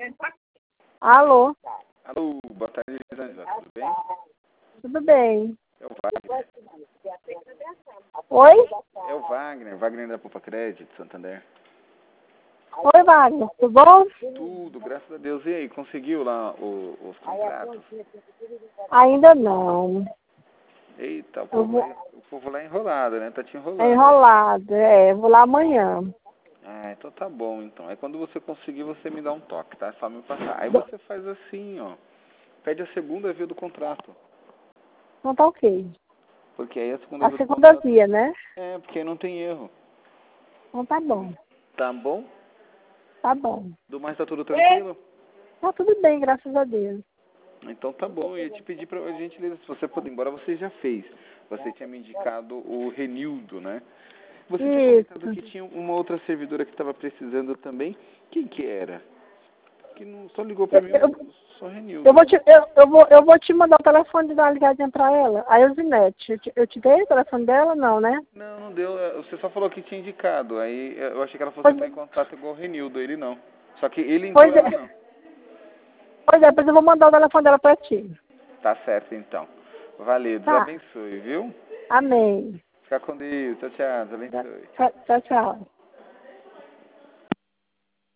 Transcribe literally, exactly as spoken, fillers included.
Alô? Alô, boa tarde, Elisângela, tudo bem? Tudo bem. É o Wagner. Oi? É o Wagner, Wagner da Poupa Crédito, Santander. Oi, Wagner. Tudo bom? Tudo, graças a Deus. E aí, conseguiu lá o- os contratos? Ainda não. Eita, o Eu povo, vou... lá, o povo lá é enrolado, né? Tá te enrolando. É enrolado, é. Vou lá amanhã. Ah, então tá bom, então. Aí quando você conseguir, você me dá um toque, tá? É só me passar. Aí você faz assim, ó. Pede a segunda via do contrato. Então tá ok. Porque aí a segunda A via do segunda contrato... via, né? É, porque aí não tem erro. Então tá bom. Tá bom? Tá bom. Do mais tá tudo tranquilo? Tá tudo bem, graças a Deus. Então tá bom, eu ia te pedir pra gente, se você puder, embora você já fez, você tinha me indicado o Renildo, né? Você tinha comentado que Isso. tinha uma outra servidora que estava precisando também. Quem que era? Que não só ligou pra Eu, mim, eu, só Renildo. eu, vou te, eu, eu, vou, eu vou te mandar o telefone de dar uma ligadinha pra ela. A Eusinete. Eu te, eu te dei o telefone dela? Não, né? Não, não deu. Você só falou que tinha indicado. Aí eu achei que ela fosse Pois, entrar em contato igual o Renildo, ele não. Só que ele entrou, pois é. ela não. Pois é, depois eu vou mandar o telefone dela pra ti. Tá certo então. Valeu, Deus Tá. abençoe, viu? Amém. Fica com Deus. Tchau, tchau. Deus abençoe. Tchau, tchau. Tchau.